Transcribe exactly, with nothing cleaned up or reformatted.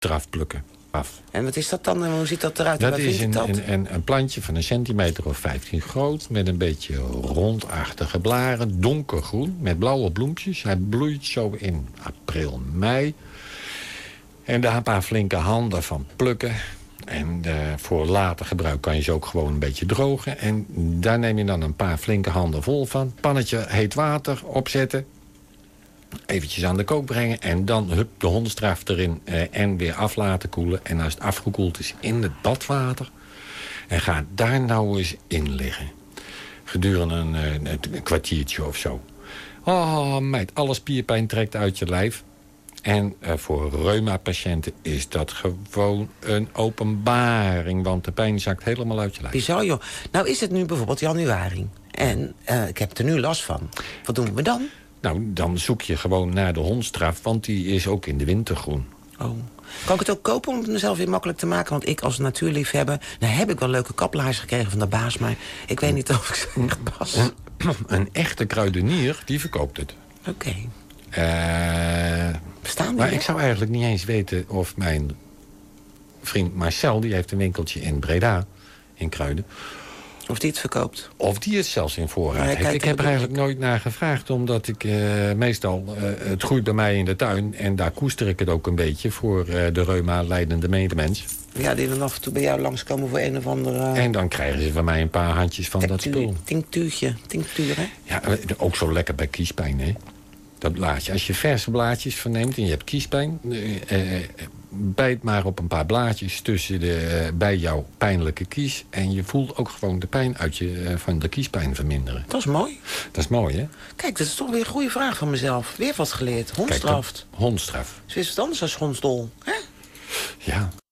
hondstraf plukken. Af. En wat is dat dan? En hoe ziet dat eruit? Dat Waar is vind ik een, dat? een, een, een plantje van een centimeter of vijftien groot... met een beetje rondachtige blaren, donkergroen... met blauwe bloempjes. Hij bloeit zo in april, mei. En daar een paar flinke handen van plukken. En uh, voor later gebruik kan je ze ook gewoon een beetje drogen. En daar neem je dan een paar flinke handen vol van. Pannetje heet water opzetten. Eventjes aan de kook brengen. En dan hup, de hondenstraf erin uh, en weer af laten koelen. En als het afgekoeld is, in het badwater. En ga daar nou eens in liggen. Gedurende een, een, een kwartiertje of zo. Oh meid, alle spierpijn trekt uit je lijf. En uh, voor reuma-patiënten is dat gewoon een openbaring. Want de pijn zakt helemaal uit je lijf. Bizar, joh. Nou is het nu bijvoorbeeld januari. En uh, ik heb er nu last van. Wat doen we dan? Nou, dan zoek je gewoon naar de hondstraf. Want die is ook in de winter groen. Oh. Kan ik het ook kopen om het mezelf weer makkelijk te maken? Want ik als natuurliefhebber... Nou heb ik wel leuke kaplaars gekregen van de baas... maar ik weet niet of ik ze echt pas. Een, een echte kruidenier, die verkoopt het. Oké. Okay. Uh, Bestaan die? maar hè? ik zou eigenlijk niet eens weten of mijn vriend Marcel... die heeft een winkeltje in Breda, in Kruiden... Of die het verkoopt. Of die het zelfs in voorraad Ja, heeft. Ik heb er eigenlijk ik. nooit naar gevraagd... omdat ik uh, meestal... Uh, het groeit bij mij in de tuin... en daar koester ik het ook een beetje... voor uh, de reuma-lijdende medemens. Ja, die dan af en toe bij jou langskomen voor een of andere... Uh, en dan krijgen ze van mij een paar handjes van dat spul. Tinctuurtje, tinctuur, hè? Ja, ook zo lekker bij kiespijn, hè? Dat blaadje. Als je verse blaadjes verneemt en je hebt kiespijn... Uh, uh, bijt maar op een paar blaadjes tussen de, uh, bij jouw pijnlijke kies... en je voelt ook gewoon de pijn uit je, uh, van de kiespijn verminderen. Dat is mooi. Dat is mooi, hè? Kijk, dat is toch weer een goede vraag van mezelf. Weer wat geleerd. Hondstraf. Hondstraf. Is wat anders dan hondsdol, hè? Ja.